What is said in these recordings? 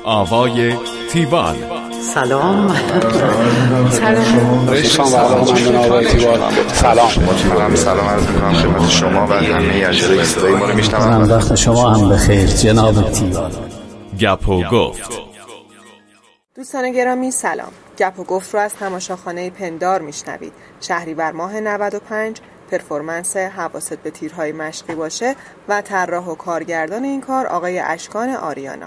آوای تیوال. سلام. سلام عرض می‌کنم خدمت شما و همه اجرای صدای ما رو میشنوند. وقت شما هم بخیر جناب تیوال. گپ و گفت. دوستان گرامی سلام. گپ و گفت رو از تماشاخانه پندار میشنوید. شهریور ماه 95 پرفورمنس حواست به تیرهای مشقی باشه و طراح و کارگردان این کار آقای اشکان آریانا.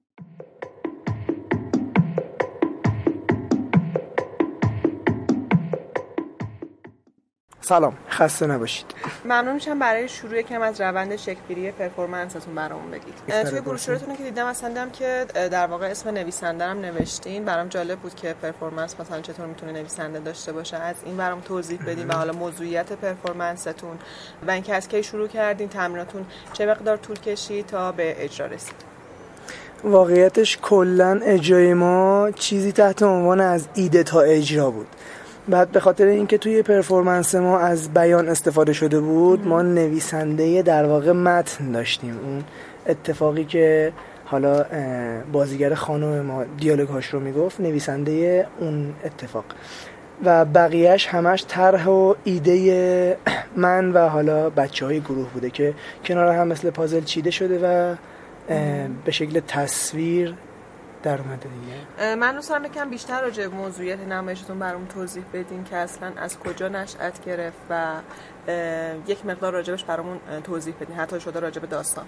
سلام، خسته نباشید. ممنون میشم برای شروع کم از روند شکل‌گیری پرفورمنستون برامون بگید. توی بروشورتون که دیدم که در واقع اسم نویسنده هم نوشتین. برام جالب بود که پرفورمنس مثلا چطور میتونه نویسنده داشته باشه. از این برام توضیح بدین و حالا موضوعیت پرفورمنستون و اینکه از کی شروع کردین، تمریناتون چه مقدار طول کشید تا به اجرا رسید. واقعیتش کلا اجرای ما چیزی تحت عنوان از ایده تا اجرا بود. بعد به خاطر اینکه توی پرفورمنس ما از بیان استفاده شده بود، ما نویسنده در واقع متن داشتیم. اون اتفاقی که حالا بازیگر خانم ما دیالوگ‌هاش رو میگفت، نویسنده اون اتفاق و بقیهش همش طرح و ایده من و حالا بچه‌های گروه بوده که کنار هم مثل پازل چیده شده و به شکل تصویر در اومده دیگه. من دوست دارم یکم بیشتر راجع به موضوعیت نمایشتون برام توضیح بدین که اصلا از کجا نشأت گرفت و یک مقدار راجبش برامون توضیح بدین، حتی شده راجب داستان.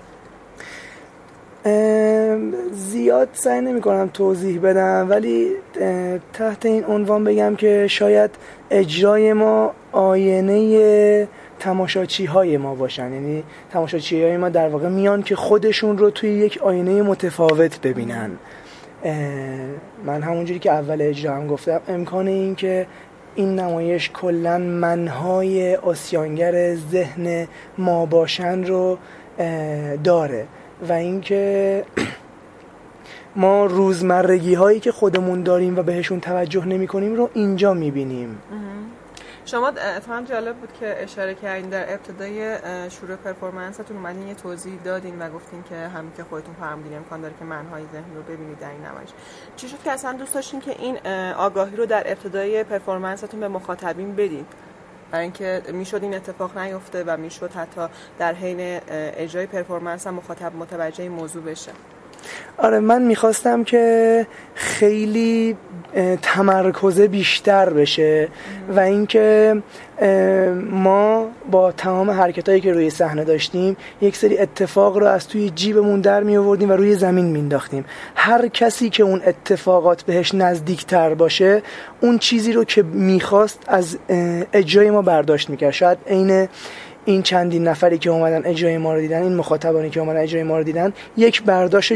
زیاد سعی نمی‌کنم توضیح بدم، ولی تحت این عنوان بگم که شاید اجرای ما آینه تماشاچی های ما باشن. یعنی تماشاچی های ما در واقع میان که خودشون رو توی یک آینه متفاوت ببینن. من همونجوری که اول اجرا هم گفتم، امکان این که این نمایش کلن منهای آسیانگر ذهن ما باشن رو داره و اینکه ما روزمرگی هایی که خودمون داریم و بهشون توجه نمی کنیم رو اینجا می بینیم. شما اتفاقا جالب بود که اشاره کردین در ابتدای شروع پرفورمنستون اومدین یه توضیح دادین و گفتین که همین که خودتون فرمودین امکان داره که منهای ذهن رو ببینید در این نمایش. چی شد که اصلا دوست داشتین که این آگاهی رو در ابتدای پرفورمنستون به مخاطبین بدین؟ برای اینکه میشد این اتفاق نیفته و میشد حتی در حین اجرای پرفورمنس هم مخاطب متوجه این موضوع بشه. آره، من میخواستم که خیلی تمرکز بیشتر بشه و اینکه ما با تمام حرکتایی که روی صحنه داشتیم یک سری اتفاق رو از توی جیبمون در می آوردیم و روی زمین مینداختیم. هر کسی که اون اتفاقات بهش نزدیکتر باشه اون چیزی رو که میخواست از اجرای ما برداشت میکرد. شاید عین این چندین نفری که اومدن اجرای ما رو دیدن، این مخاطبانی که اومدن اجرای ما رو دیدن، یک برداشت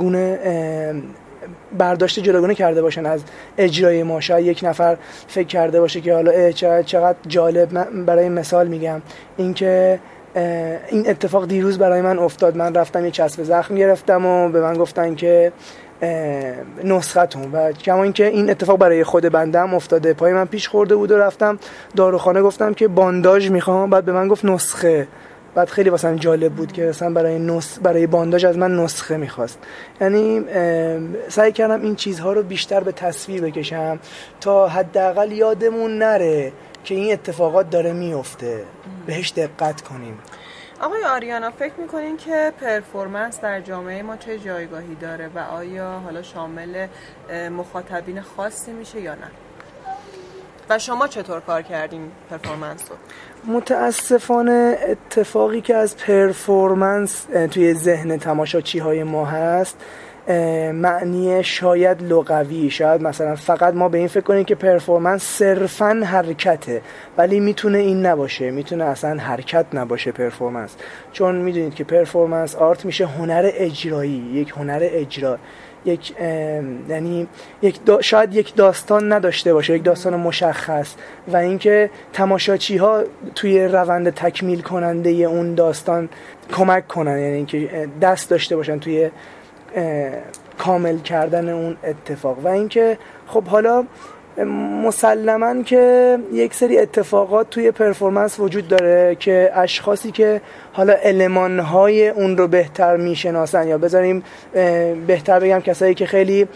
جداگونه کرده باشن از اجرای ما. شاید یک نفر فکر کرده باشه که حالا چقدر جالب. من برای مثال میگم اینکه این اتفاق دیروز برای من افتاد. من رفتم یه چسب زخم گرفتم و به من گفتن که نسختون، و کما اینکه این اتفاق برای خود بنده هم افتاده. پای من پیش خورده بود و رفتم داروخانه گفتم که بانداژ میخوام، بعد به من گفت نسخه. بعد خیلی واسم جالب بود که مثلا برای بانداژ از من نسخه میخواست. یعنی سعی کردم این چیزها رو بیشتر به تصویر بکشم تا حداقل یادمون نره که این اتفاقات داره میفته، بهش دقت کنیم. آقای آریانا، فکر میکنین که پرفورمنس در جامعه ما چه جایگاهی داره و آیا حالا شامل مخاطبین خاصی میشه یا نه؟ و شما چطور کار کردین پرفورمنس رو؟ متاسفانه اتفاقی که از پرفورمنس توی ذهن تماشاچی های ما هست معنی شاید لغوی، شاید مثلا فقط ما به این فکر کنیم که پرفورمنس صرفاً حرکته، ولی میتونه این نباشه، میتونه اصلا حرکت نباشه پرفورمنس. چون میدونید که پرفورمنس آرت میشه هنر اجرایی، یک هنر اجرا، یعنی شاید یک داستان نداشته باشه، یک داستان مشخص، و اینکه تماشاچی ها توی روند تکمیل کننده اون داستان کمک کنن، یعنی اینکه دست داشته باشن توی کامل کردن اون اتفاق. و اینکه خب حالا مسلماً که یک سری اتفاقات توی پرفورمنس وجود داره که اشخاصی که حالا المان‌های اون رو بهتر میشناسن، یا بذاریم بهتر بگم کسایی که خیلی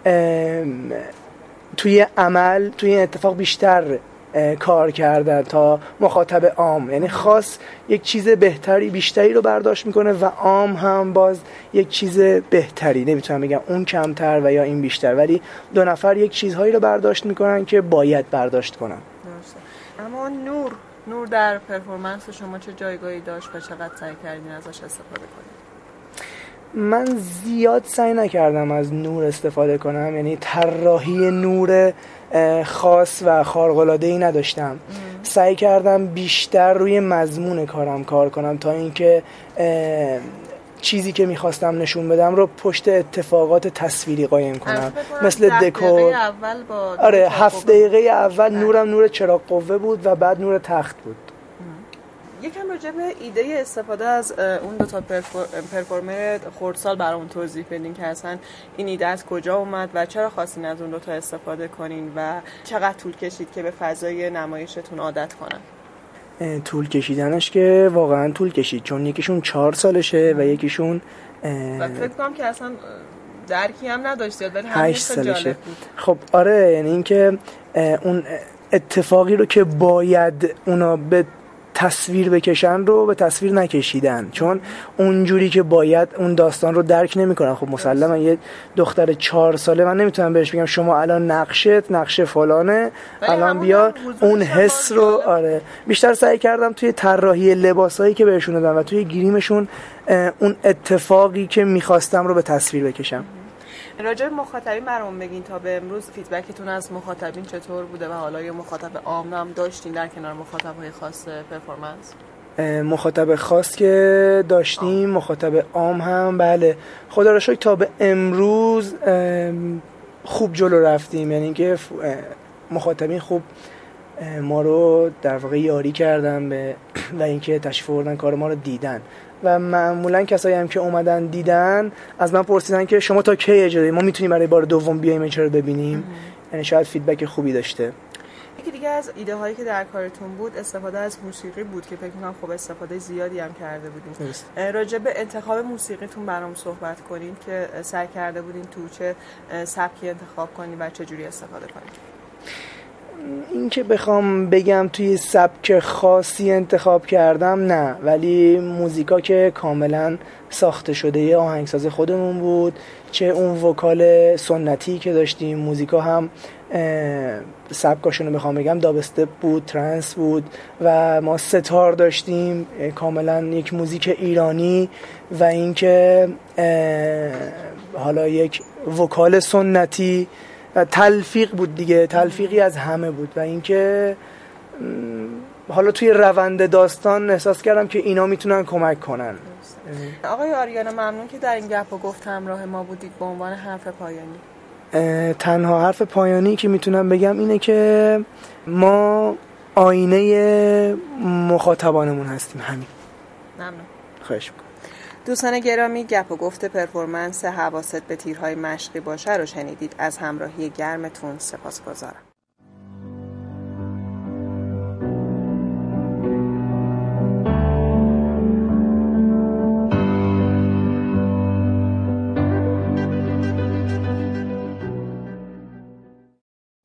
توی عمل توی این اتفاق بیشتر کار کردن تا مخاطب عام، یعنی خاص یک چیز بهتری بیشتری رو برداشت میکنه و عام هم باز یک چیز بهتری، نمیتونم بگم اون کمتر و یا این بیشتر، ولی دو نفر یک چیزهایی رو برداشت میکنن که باید برداشت کنن. درسته. اما نور در پرفورمنس شما چه جایگاهی داشت و چقدر سعی کردین ازش استفاده کنید؟ من زیاد سعی نکردم از نور استفاده کنم، یعنی طراحی نور خاص و خارق‌العاده‌ای نداشتم. سعی کردم بیشتر روی مضمون کارم کار کنم تا اینکه چیزی که میخواستم نشون بدم رو پشت اتفاقات تصویری قایم کنم، مثل دکور. آره 7 دقیقه اول نورم نور چراغ قوه بود و بعد نور تخت بود. یکم راجع به ایده استفاده از اون دو تا پرفورمر خردسال برامون توضیح بدین که اصلا این ایده از کجا اومد و چرا خواستین از اون دو تا استفاده کنین و چقدر طول کشید که به فضای نمایشتون عادت کنن؟ طول کشیدنش که واقعا طول کشید، چون یکیشون 4 سالشه و یکیشون و فکر کنم که اصلا درکی هم نداشت ولی 8 سالشه. خب آره، یعنی اینکه اون اتفاقی رو که باید اونا به تصویر بکشن رو به تصویر نکشیدن، چون اونجوری که باید اون داستان رو درک نمی‌کنن. خب مسلما یه دختر 4 ساله من نمیتونم بهش بگم شما الان نقش فلانه، الان بیا اون حس رو. آره بیشتر سعی کردم توی طراحی لباسایی که بهشون دادم و توی گریمشون اون اتفاقی که می‌خواستم رو به تصویر بکشم. راجع به مخاطبین برامون بگین تا به امروز فیدبکتون از مخاطبین چطور بوده و حالا یه مخاطب عام هم داشتین در کنار مخاطب‌های خاص پرفورمنس؟ مخاطب خاص که داشتیم، مخاطب عام هم بله، خدا را شکر تا به امروز خوب جلو رفتیم، یعنی که مخاطبین خوب ما رو در واقع یاری کردن و اینکه تشریف آوردن کار ما رو دیدن و معمولا کسایی هم که اومدن دیدن از من پرسیدن که شما تا کی اجازه ما میتونیم برای بار دوم بیایم این رو ببینیم. یعنی شاید فیدبک خوبی داشته. یکی دیگه از ایده هایی که در کارتون بود استفاده از موسیقی بود که فکر می‌کنم خب استفاده زیادی هم کرده بودین. راجع به انتخاب موسیقیتون برام صحبت کنین که سعی کرده بودین تو چه سبکی انتخاب کنین و چه جوری استفاده کنین؟ این که بخوام بگم توی سبک خاصی انتخاب کردم نه، ولی موزیکا که کاملا ساخته شده یه آهنگساز خودمون بود، چه اون وکال سنتی که داشتیم، موزیکا هم سبکاشون رو بخوام بگم داب استپ بود، ترنس بود و ما ستار داشتیم، کاملا یک موزیک ایرانی و اینکه حالا یک وکال سنتی، تلفیق بود دیگه، تلفیقی از همه بود و اینکه حالا توی روند داستان احساس کردم که اینا میتونن کمک کنن. آقای آریانا ممنون که در این گپ و گفت همراه ما بودید. به عنوان حرف پایانی تنها حرف پایانی که میتونم بگم اینه که ما آینه مخاطبانمون هستیم. همین. ممنون. خواهش میکنم. دوستان گرامی، گپ و گفت پرفورمنس حواست به تیرهای مشقی باشه رو شنیدید. از همراهی گرمتون سپاسگزارم.